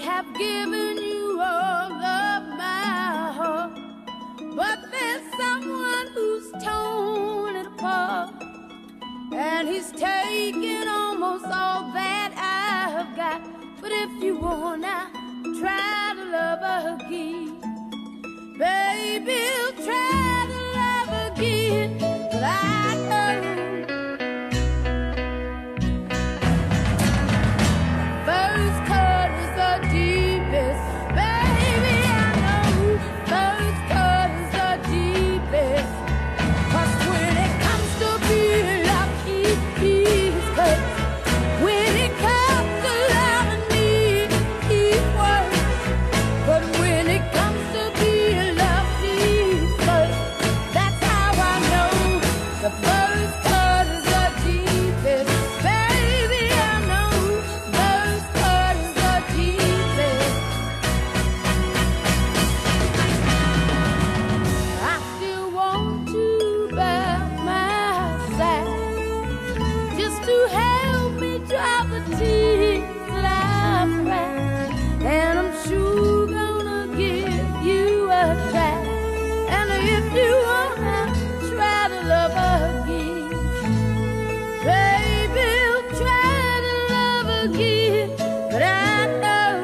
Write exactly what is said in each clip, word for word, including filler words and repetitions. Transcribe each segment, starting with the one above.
have given you all of my heart, but there's someone who's torn it apart, and he's taken almost all that I've got. But if you wanna try to love again, baby, try to love again. But I know first cut is the deepest. Baby, I know first cut is the deepest. 'Cause when it comes to being love, he's cut. When it comes to loving me, he's worse. But when it comes to being love, he's cut. That's how I know the first cut is the deepest. Baby, I know first cut is the deepest. I still want to bear my side, just to help me dry the tears that I've cried. And I'm sure gonna give you a try. And if you wanna try to love again, baby, try to love again. But I know,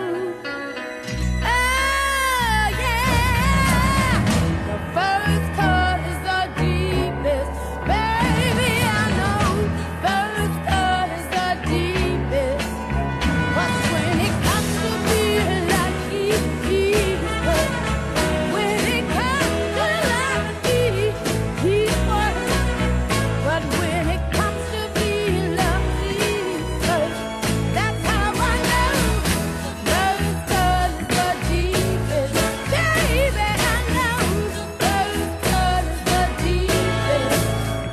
oh yeah, the first cut is the deepest. Baby, I know first cut is the deepest. But when it comes to being like he, he's cut. When it comes to loving me, he's worse. But when it comes to being loved, he's cut. That's how I know first cut is the deepest. Baby, I know first cut is the deepest.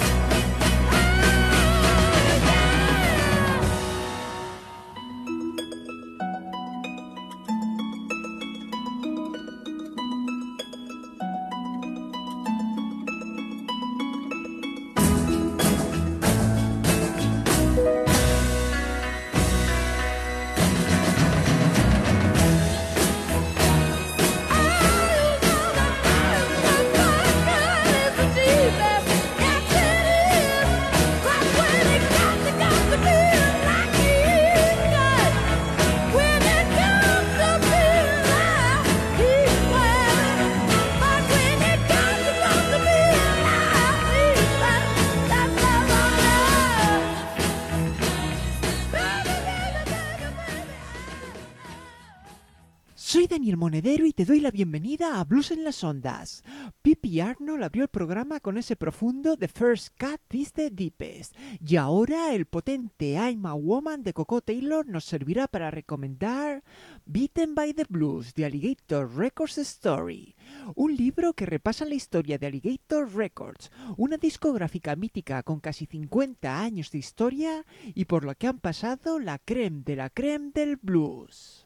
Soy Daniel Monedero y te doy la bienvenida a Blues en las Ondas. Pippi Arnold abrió el programa con ese profundo The First Cut is the Deepest. Y ahora el potente I'm a Woman de Coco Taylor nos servirá para recomendar Beaten by the Blues de Alligator Records Story. Un libro que repasa la historia de Alligator Records, una discográfica mítica con casi cincuenta años de historia y por lo que han pasado la creme de la creme del blues.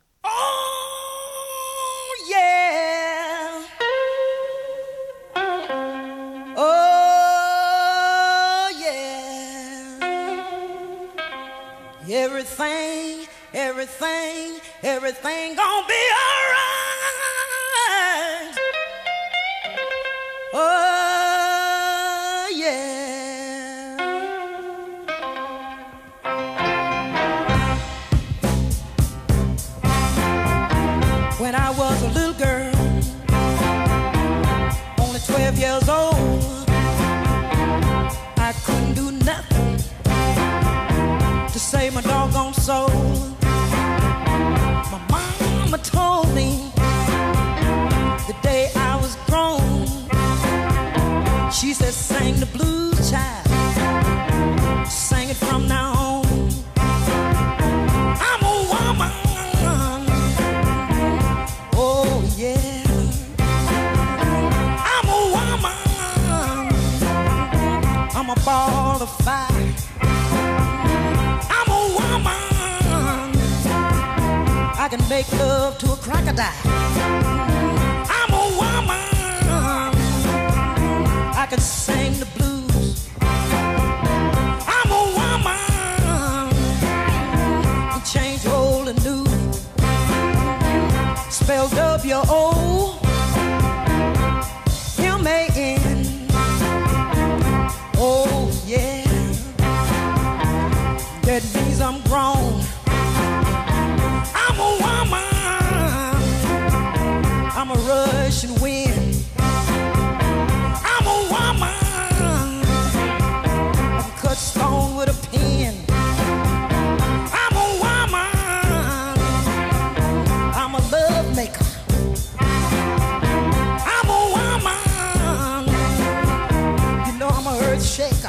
Oh, yeah. Oh, yeah. Everything, everything, everything gonna be alright. Oh, yeah. When I was a little girl, only twelve years old, I couldn't do nothing to save my doggone soul. My mama told me the day I was grown, she said, sing the blues, child, sing it from now on. I'm a woman. Oh, yeah. I'm a woman. I'm a ball of fire. I'm a woman. I can make love to a crocodile. I'm a woman. I can sing the blues. I'm a woman. And change old and new. man. Oh, yeah. That means I'm grown. I'm a woman. I'm a rushing wind. I'm a woman. I can cut stone with a pen. I'm a woman. I'm a love maker. I'm a woman. You know I'm a earth shaker.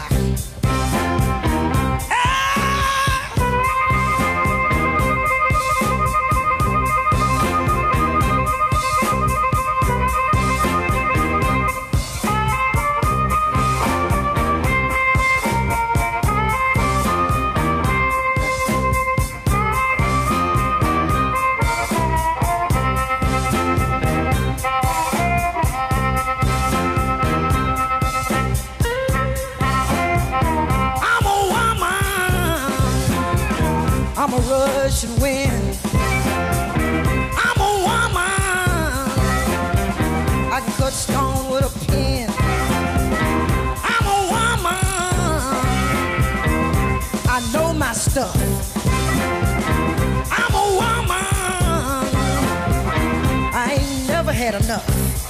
I'm a rushing wind. I'm a woman. I can cut stone with a pen. I'm a woman. I know my stuff. I'm a woman. I ain't never had enough.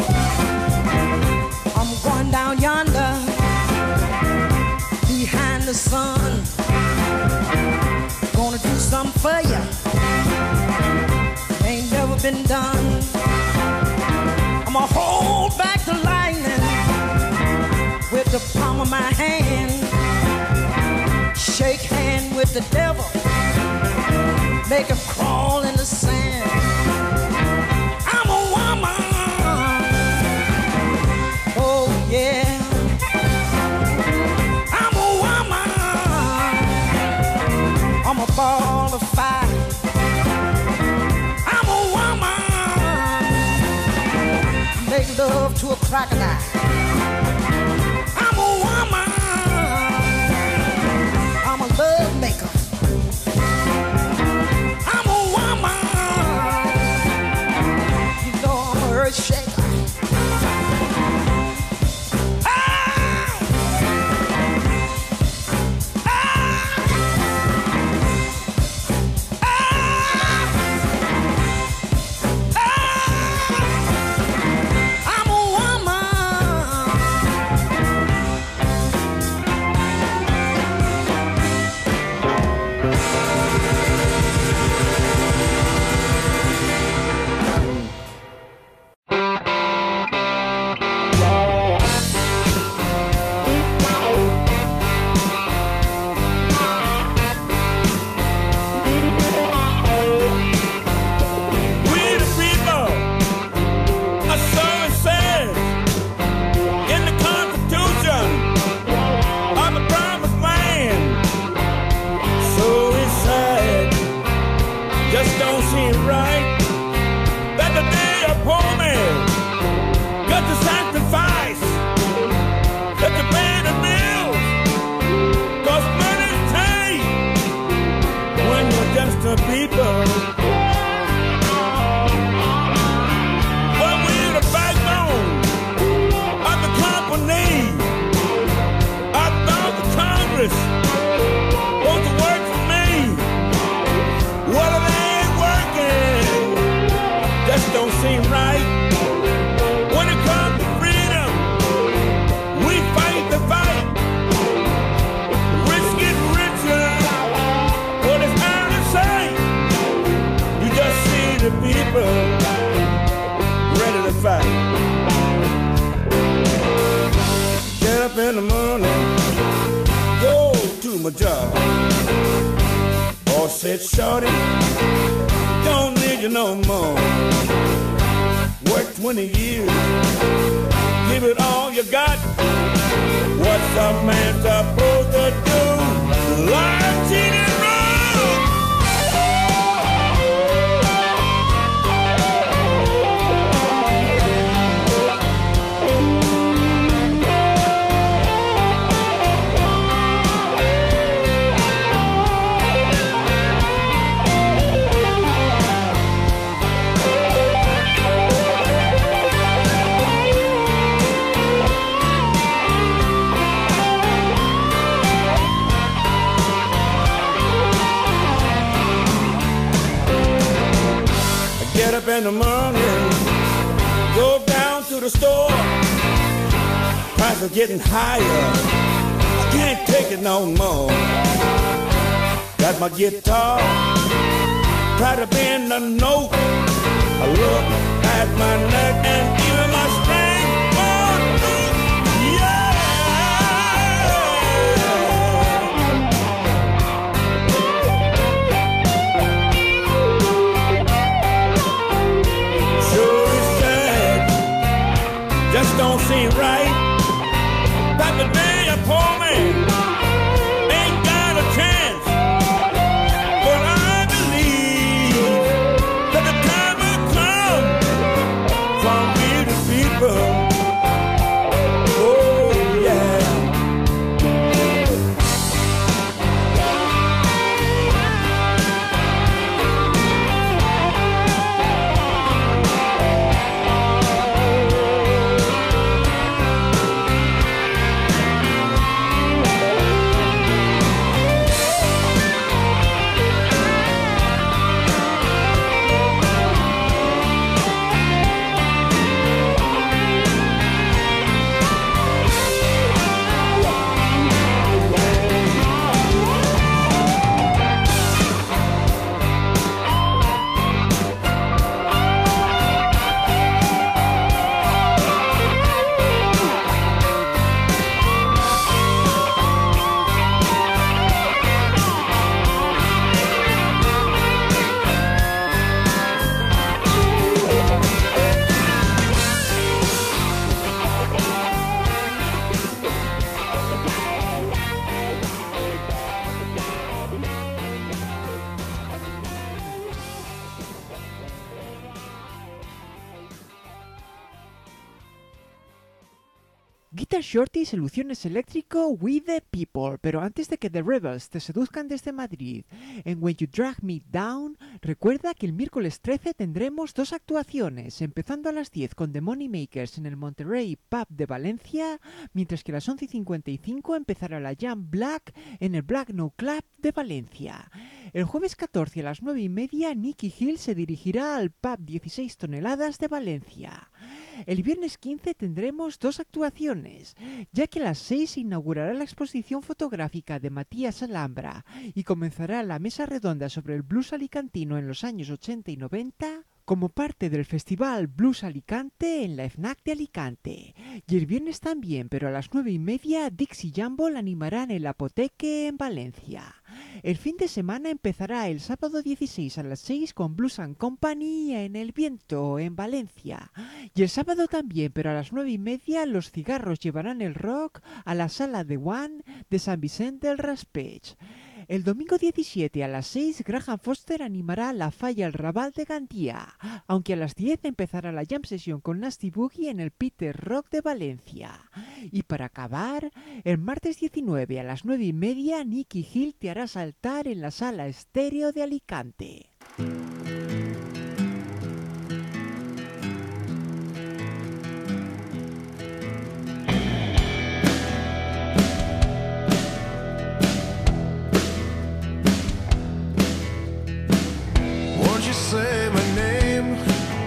I'm going down yonder behind the sun. Gonna do something for ya. Ain't never been done. I'ma hold back the lightning with the palm of my hand. Shake hand with the devil. Make him crawl in the sand. I'm a woman. Oh yeah. I'm a ball of fire. I'm a woman. Make love to a crocodile. I'm a woman. I'm a love maker. I'm a woman. You know I'm a earth shaker. in the morning, go down to the store. Prices getting higher, I can't take it no more. Got my guitar, try to bend the note. I look at my neck and even my string won't loose. Yeah. Sure is sad, just don't seem right. Back the day a poor man ain't got a chance. But I believe that the time will come for me to people. Oh yeah. Guitar Shorty Soluciones Eléctrico with the People. Pero antes de que The Rebels te seduzcan desde Madrid en When You Drag Me Down, recuerda que el miércoles trece tendremos dos actuaciones, empezando a las diez con The Moneymakers en el Monterrey Pub de Valencia, mientras que a las once y cincuenta y cinco empezará la Jam Black en el Black No Club de Valencia. El jueves catorce a las nueve y media, Nicky Hill se dirigirá al Pub dieciséis toneladas de Valencia. El viernes quince tendremos dos actuaciones, ya que a las seis se inaugurará la exposición fotográfica de Matías Alhambra y comenzará la mesa redonda sobre el blues alicantino en los años ochenta y noventa como parte del Festival Blues Alicante en la FNAC de Alicante. Y el viernes también, pero a las nueve y media, Dixie Jumble animarán el Apoteque en Valencia. El fin de semana empezará el sábado dieciséis a las seis con Blues and Company en El Viento, en Valencia. Y el sábado también, pero a las nueve y media, los cigarros llevarán el rock a la Sala de One de San Vicente del Raspeig. El domingo diecisiete a las seis, Graham Foster animará la Falla El Raval de Gandía, aunque a las diez empezará la Jam Session con Nasty Boogie en el Peter Rock de Valencia. Y para acabar, el martes diecinueve a las nueve y media, Nicky Hill te hará saltar en la Sala Estéreo de Alicante. Say my name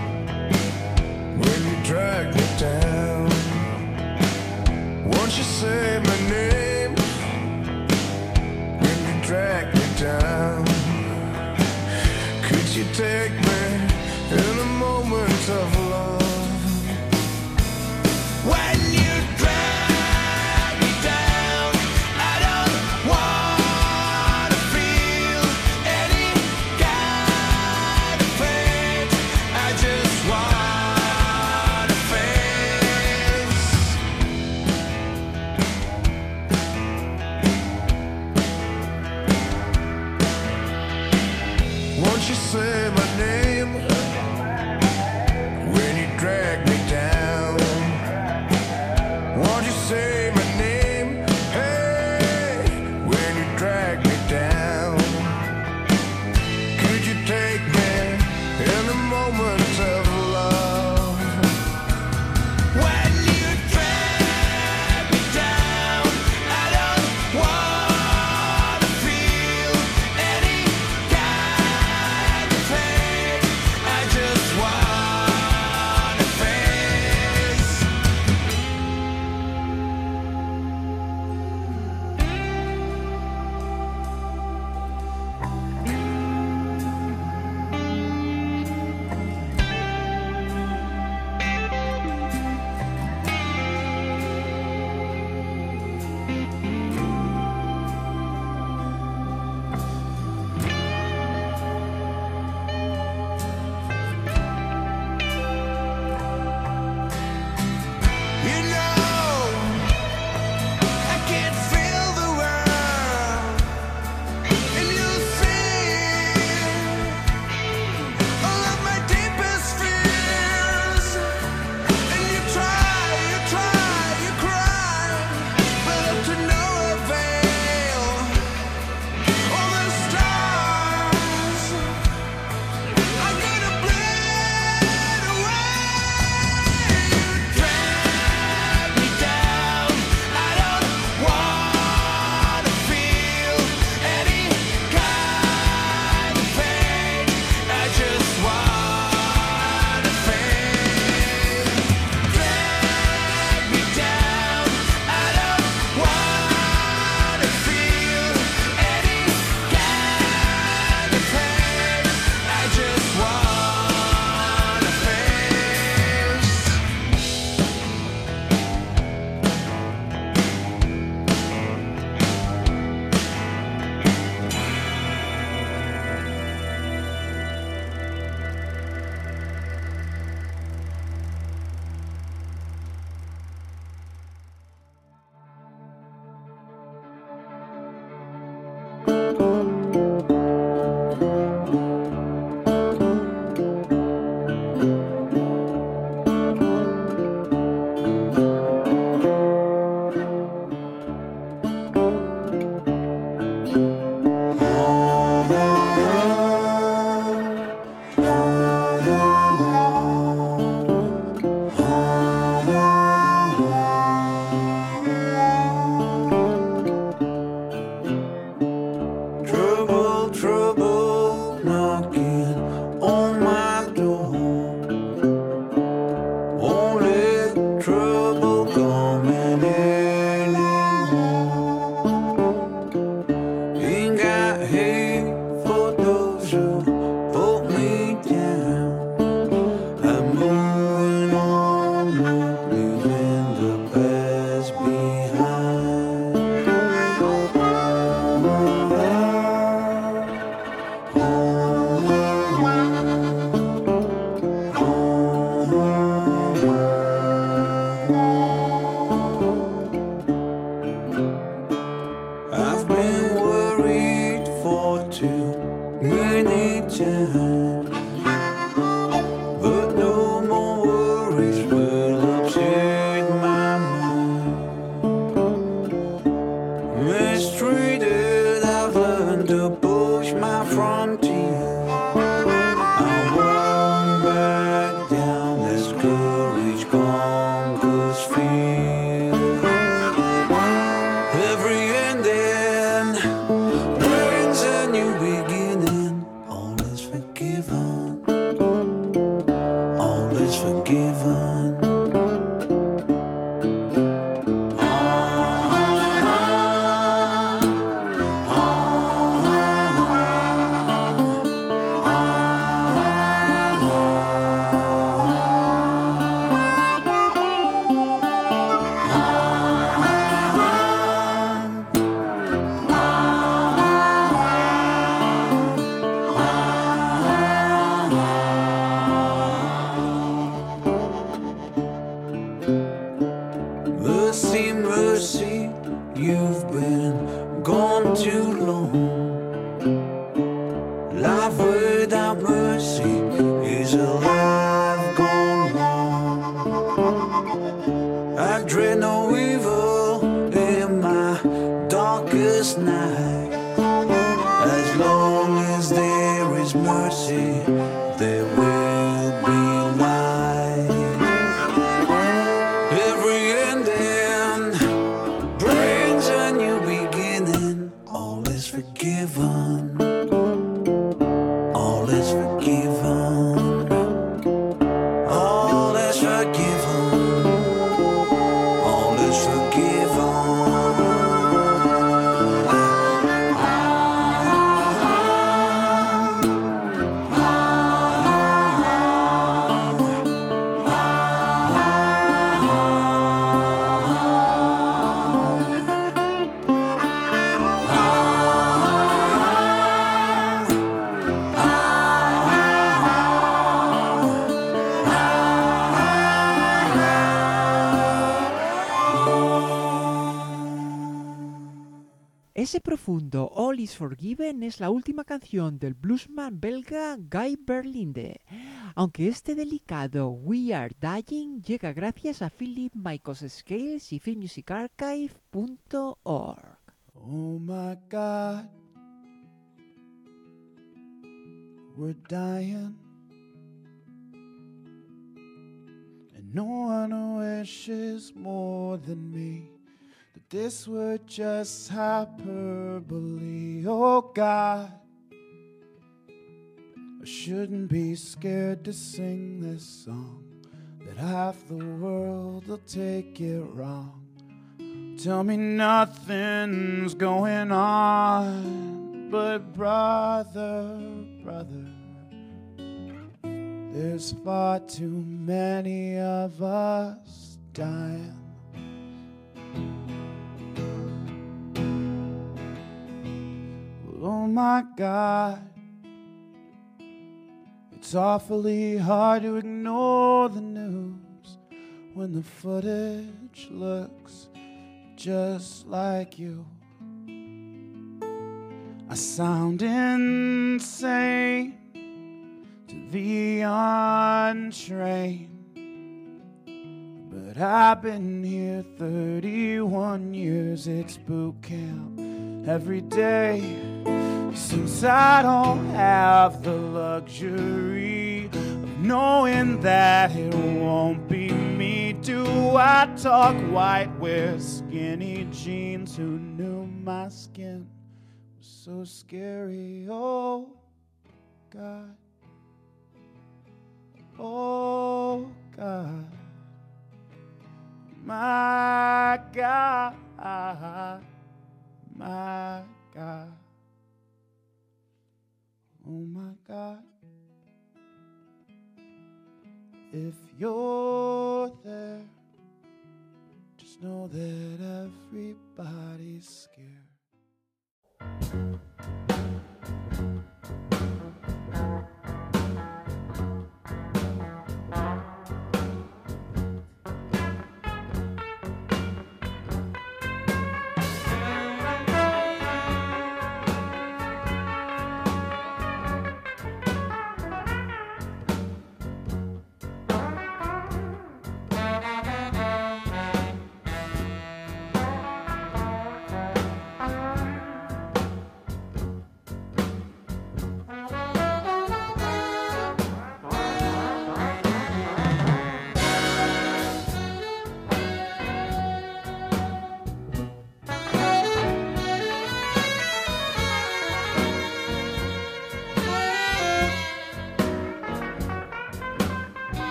when you drag me down. Won't you say my name when you drag me down? Could you take me in a moment of love? When you drag me down, I don't want to feel any kind of pain. I just want to face. Won't you say my name? mercy, you've been gone too long. Life without mercy is a life gone wrong. I dread no evil in my darkest night. As long as there is mercy, there will be light. Every ending brings a new beginning. All is forgiven. All is forgiven. All is forgiven. All is forgiven. Ese profundo All is Forgiven es la última canción del bluesman belga Guy Berlinde, aunque este delicado We Are Dying llega gracias a Philip Michaels Scales y free music archive punto org. Oh my God, we're dying, and no one wishes more than me that this were just hyperbole. Oh God, I shouldn't be scared to sing this song, that half the world will take it wrong. Tell me nothing's going on, but brother, brother, there's far too many of us dying. Oh my God, it's awfully hard to ignore the news when the footage looks just like you. I sound insane to the untrained, but I've been here thirty-one years. It's boot camp every day, since I don't have the luxury of knowing that it won't be me. Do I talk white, wear skinny jeans? Who knew my skin was so scary? Oh God, oh God, my God, my God, oh my God. If you're there, just know that everybody's scared.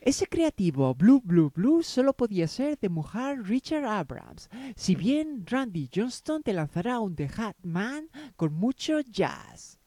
Ese creativo Blue Blue Blue solo podía ser de mujer Richard Abrams, si bien Randy Johnston te lanzará un The Hat Man con mucho jazz.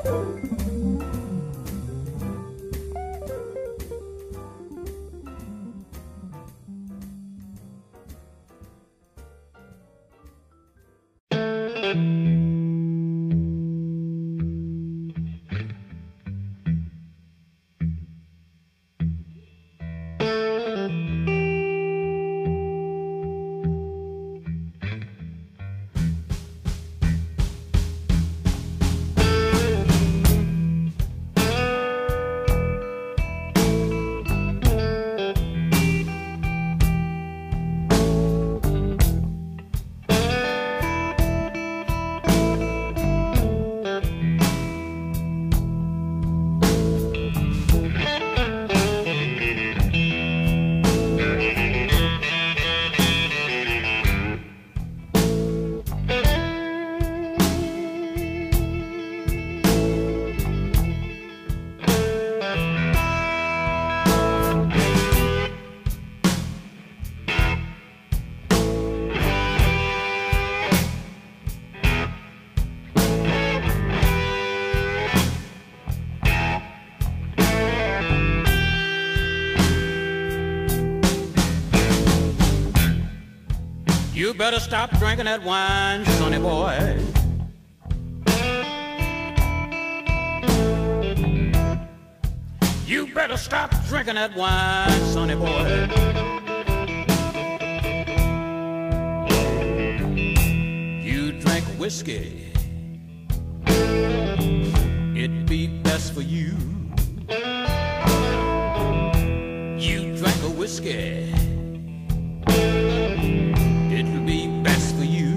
You better stop drinking that wine, sonny boy. You better stop drinking that wine, sonny boy. You drink whiskey, it'd be best for you. You drink a whiskey, it'll be best for you.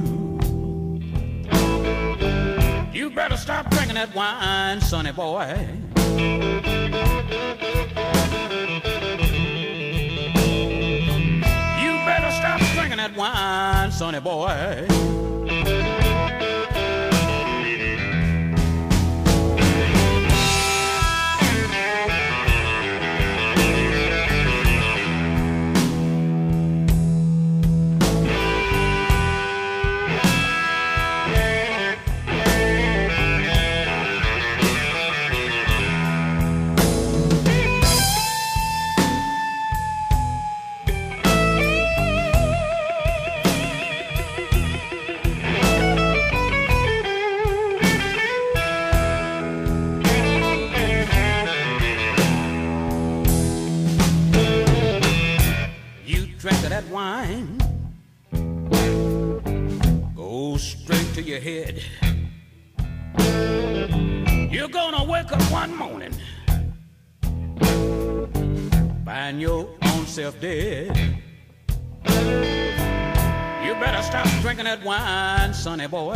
You better stop drinking that wine, sonny boy. You better stop drinking that wine, sonny boy. That wine go straight to your head. You're gonna wake up one morning, find your own self dead. You better stop drinking that wine, sonny boy.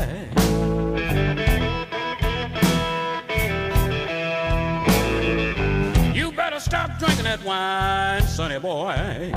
You better stop drinking that wine, sonny boy.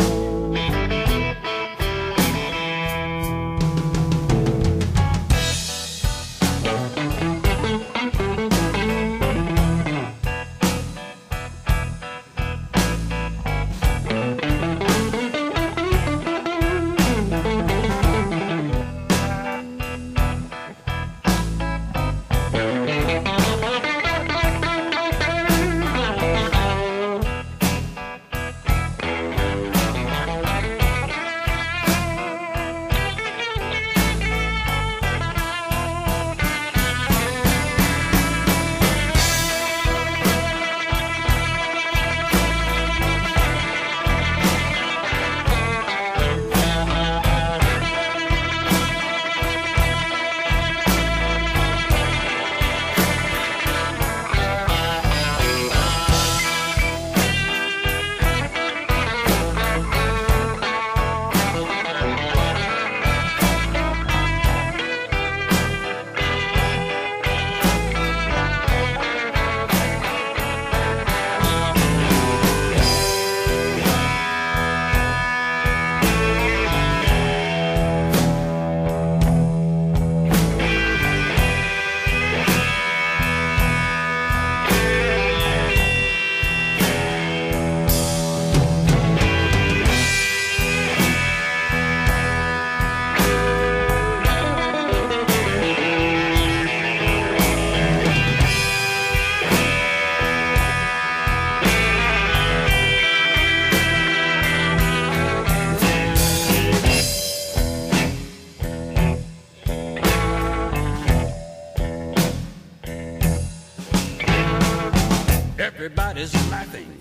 Everybody's laughing,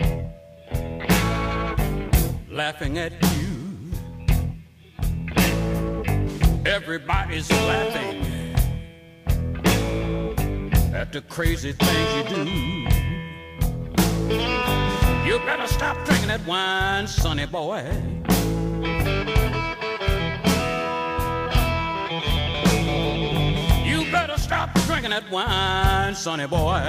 laughing at you. Everybody's laughing at the crazy things you do. You better stop drinking that wine, sonny boy. You better stop drinking that wine, sonny boy.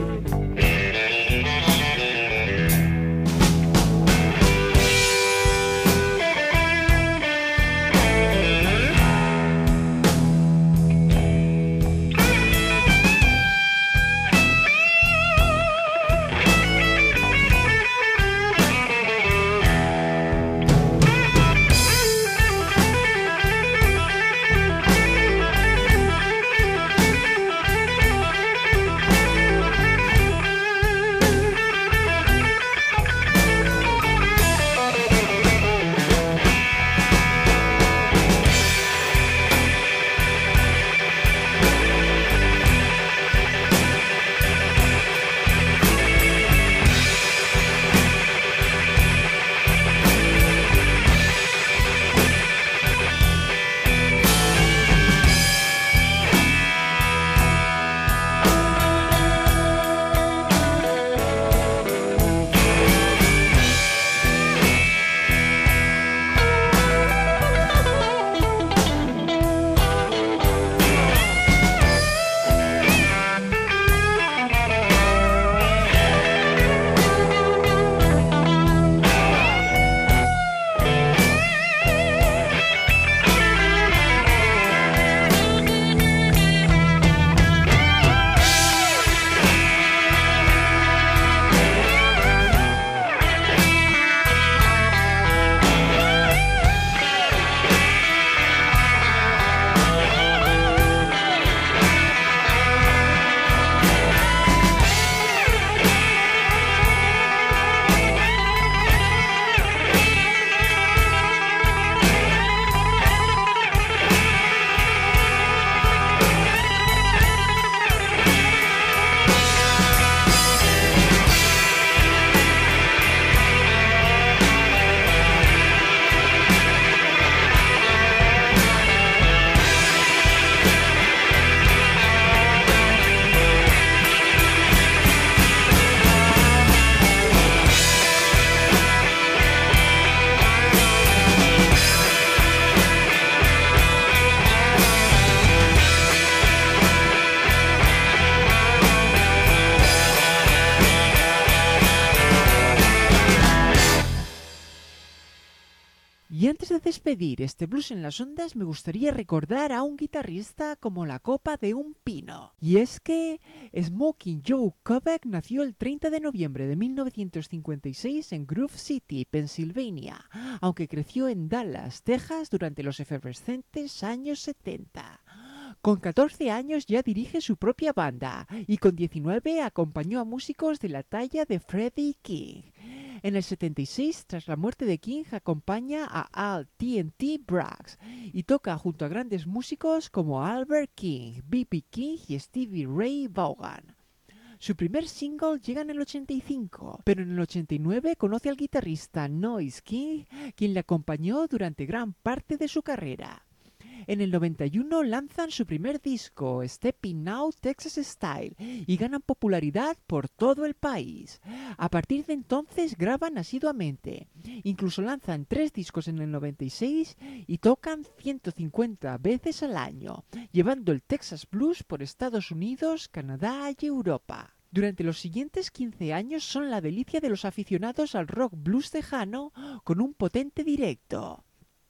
Y antes de despedir este Blues en las Ondas, me gustaría recordar a un guitarrista como la copa de un pino. Y es que Smoking Joe Kubek nació el treinta de noviembre de mil novecientos cincuenta y seis en Grove City, Pensilvania, aunque creció en Dallas, Texas durante los efervescentes años setenta. Con catorce años ya dirige su propia banda y con diecinueve acompañó a músicos de la talla de Freddie King. En el setenta y seis, tras la muerte de King, acompaña a Al T N T Braggs y toca junto a grandes músicos como Albert King, B B King y Stevie Ray Vaughan. Su primer single llega en el ochenta y cinco, pero en el ochenta y nueve conoce al guitarrista Noise King, quien le acompañó durante gran parte de su carrera. En el noventa y uno lanzan su primer disco, Stepping Out Texas Style, y ganan popularidad por todo el país. A partir de entonces graban asiduamente. Incluso lanzan tres discos en el noventa y seis y tocan ciento cincuenta veces al año, llevando el Texas Blues por Estados Unidos, Canadá y Europa. Durante los siguientes quince años son la delicia de los aficionados al rock blues tejano con un potente directo.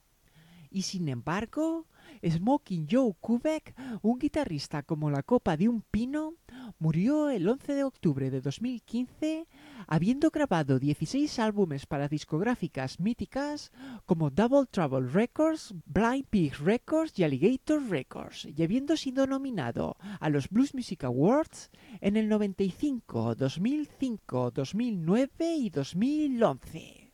Y sin embargo, Smoking Joe Kubek, un guitarrista como la copa de un pino, murió el once de octubre de dos mil quince, habiendo grabado dieciséis álbumes para discográficas míticas como Double Trouble Records, Blind Pig Records y Alligator Records, y habiendo sido nominado a los Blues Music Awards en el noventa y cinco, dos mil cinco, dos mil nueve y dos mil once.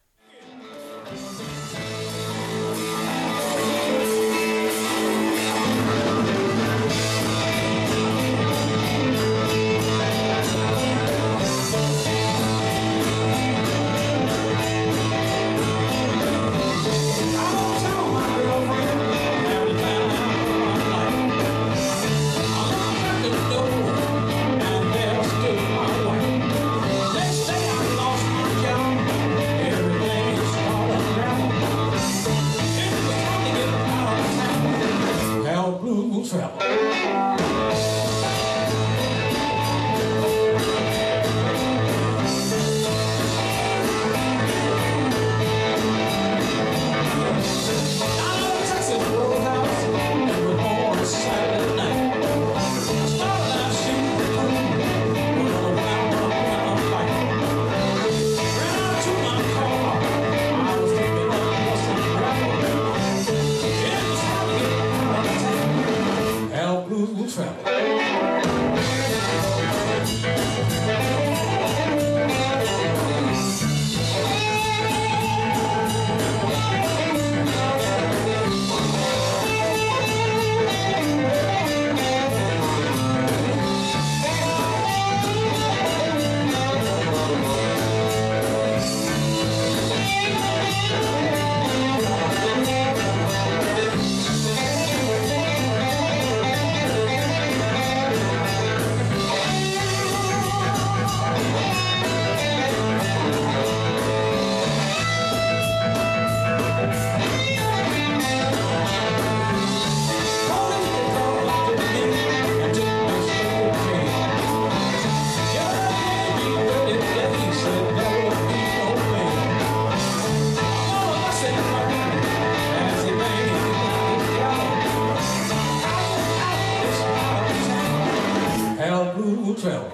Hell Blue Travel.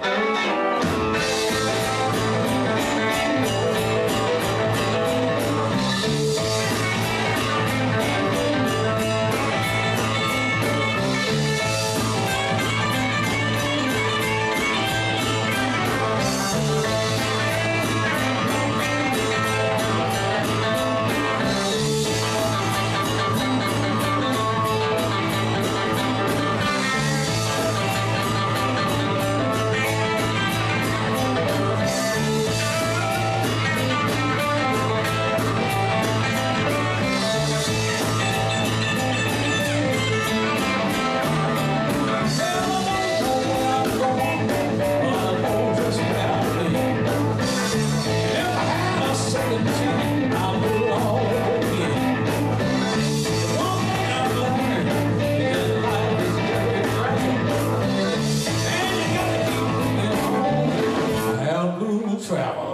Travel.